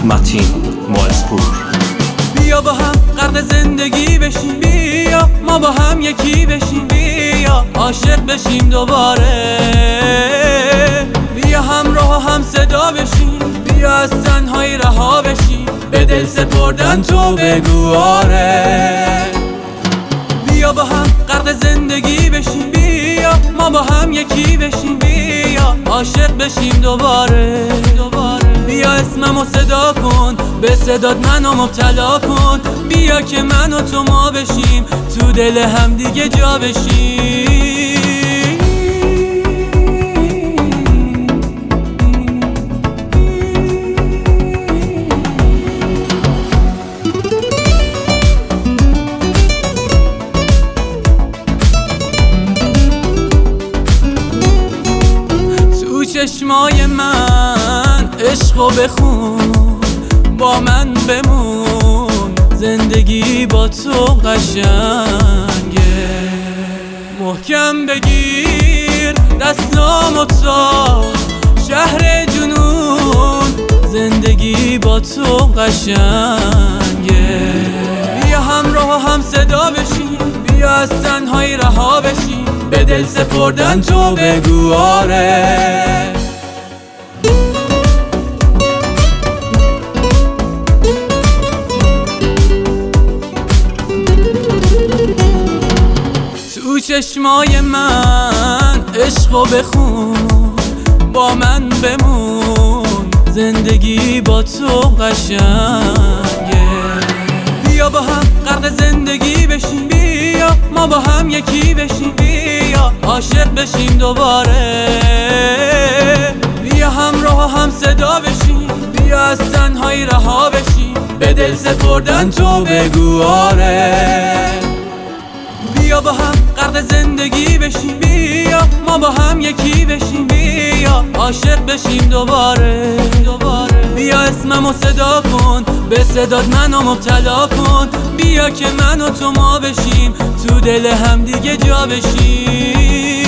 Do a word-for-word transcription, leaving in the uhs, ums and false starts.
متین ماه‌پور. بیا با هم غرق زندگی بشیم، بیا ما با هم یکی بشیم، بیا عاشق بشیم دوباره، بیا همراه و هم صدا بشیم، بیا از تنهایی رها بشیم، به دل سپردن تو بگو آره. بیا با هم غرق زندگی بشیم، بیا ما با هم یکی بشیم، بیا عاشق بشیم دوباره، بیا اسممو صدا کن، به صدات منو مبتلا کن، بیا که من و تو ما بشیم، تو دل هم دیگه جا بشیم. تو چشمای من عشقو بخون، با من بمون، زندگی با تو قشنگه، محکم بگیر دستامو تا شهر جنون، زندگی با تو قشنگه، بیا همراه و هم صدا بشیم، بیا از تنهایی رها بشیم، به دل سپردن تو بگو آره. تو چشمای من عشقو بخون، با من بمون، زندگی با تو قشنگه، بیا با هم غرق زندگی بشیم، بیا ما با هم یکی بشیم، بیا عاشق بشیم دوباره، بیا همراه و هم صدا بشیم، بیا از تنهایی رها بشیم، به دل سپردن تو بگو آره. بیا با هم غرق زندگی بشیم، بیا ما با هم یکی بشیم، بیا عاشق بشیم دوباره، بیا اسممو صدا کن، به صدات منو مبتلا کن، بیا که من و تو ما بشیم، تو دل هم دیگه جا بشیم.